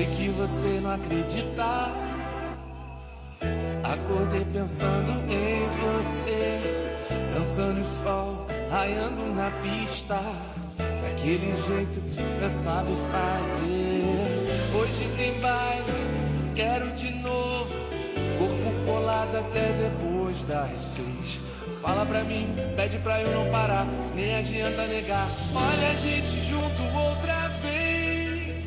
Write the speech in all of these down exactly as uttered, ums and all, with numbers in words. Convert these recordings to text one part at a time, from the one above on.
que você não acredita. Acordei pensando em você, dançando o sol, raiando na pista, daquele jeito que cê sabe fazer. Hoje tem baile, quero de novo, corpo colado até depois das seis. Fala pra mim, pede pra eu não parar, nem adianta negar. Olha a gente junto outra vez.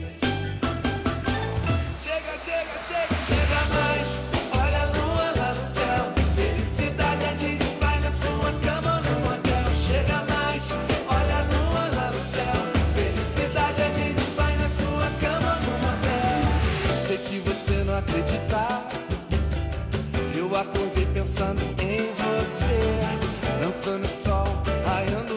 Chega, chega, chega, chega mais. Olha a lua lá no céu. Felicidade a gente vai na sua cama ou no motel. Chega mais. Olha a lua lá no céu. Felicidade a gente vai na sua cama ou no motel. Sei que você não acredita. Eu acordei pensando em você, dançando o sol, raiando